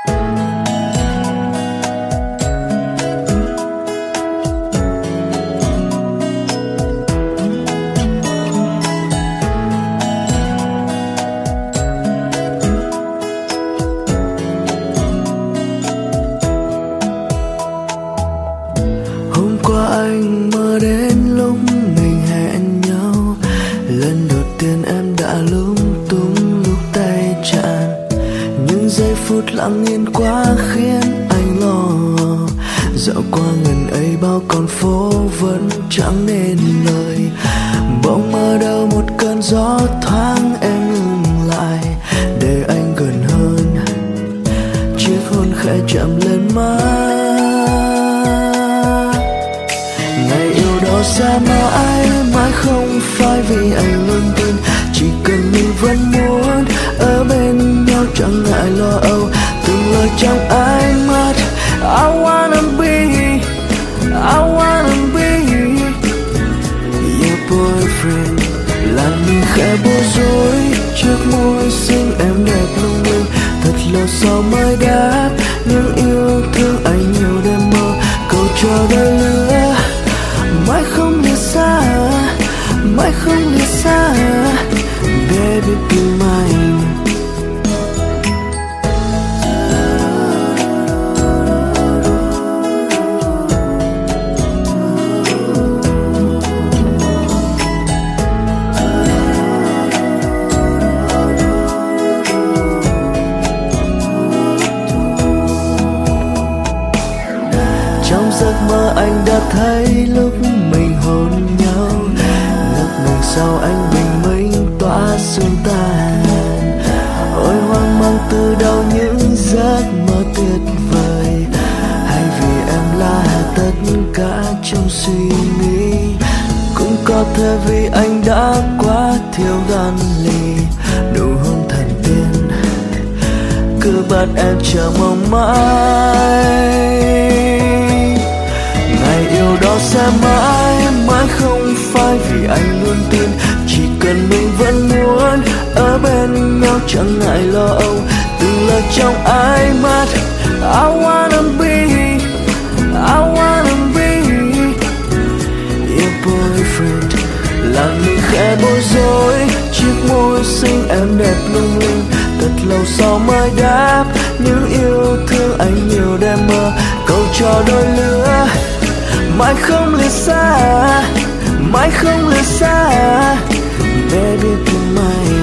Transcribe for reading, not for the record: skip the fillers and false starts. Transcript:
Hôm qua anh mơ đến lúc mình hẹn nhau, lần đầu tiên em đã lung tung lúc tay chạm. Những giây phút lặng yên quá khiến anh lo. Dạo qua ngần ấy bao con phố vẫn chẳng nên lời. Bỗng mơ đâu một cơn gió thoáng em ngừng lại, để anh gần hơn. Chiếc hôn khẽ chạm lên má. Ngày yêu đó xa mãi, mãi không phải vì anh luôn tin. Chỉ cần mình vẫn muốn ở bên nhau chẳng ngại lo âu. Từng lời trong ánh mắt I wanna be your boyfriend. Làm mình khẽ bối rối trước môi xinh em đẹp lung linh. Thật lâu sau mới đáp những yêu thương anh nhiều đêm mơ. Câu chờ đợi lứa mãi không lìa xa, mãi không lìa xa. Baby be mine. Trong giấc mơ anh đã thấy lúc mình hôn nhau, lúc mình sau anh bình minh tỏa sương tàn. Ôi hoang mang từ đâu những giấc mơ tuyệt vời, hay vì em là tất cả trong suy nghĩ. Cũng có thể vì anh đã quá thiếu gan lì, nụ hôn thần tiên cứ bắt em chờ mong mãi. Ngày yêu đó sẽ mãi, mãi không phải vì anh luôn tin. Chỉ cần mình vẫn muốn ở bên nhau chẳng ngại lo âu. Từng lời trong ánh mắt I wanna be your boyfriend. Làm mình khẽ bối rối chiếc môi xinh em đẹp lung linh. Thật lâu sau mới đáp những yêu thương anh nhiều đêm mơ. Câu trò đôi lứa mãi không lìa xa, mãi không lìa xa. Baby be mine.